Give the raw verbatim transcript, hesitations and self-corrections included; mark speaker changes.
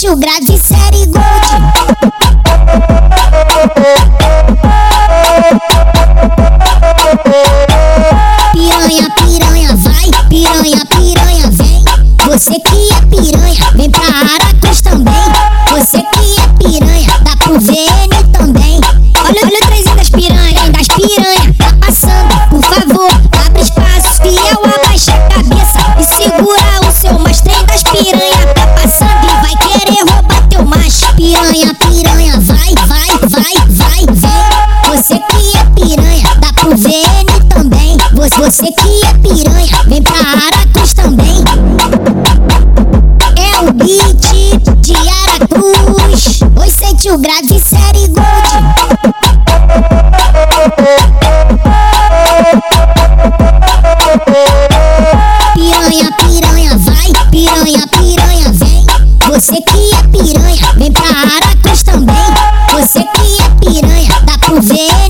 Speaker 1: sente o grave série Gold. Piranha, piranha, vai, piranha, piranha, vem. Você que é piranha, vem pra Aracruz também. Você que é piranha, dá pro V N também. Olha, olha o trenzinho das piranhas, das piranhas, tá passando, por favor, abre espaço, fiel, abaixa a cabeça e segura o seu mais. Trem das piranhas, tá passando e vai querer roubar teu macho. Piranha, piranha, vai, vai, vai, vai, vem. Você que é piranha, dá pro V N também. Você, você que é piranha, vem pra Aracruz também. É o beat de Aracruz. Oi, sente o grave série Gold. Piranha, piranha, vai, piranha, piranha, vem. Você que é piranha, vem pra Aracruz também. Você que é piranha, dá pro V N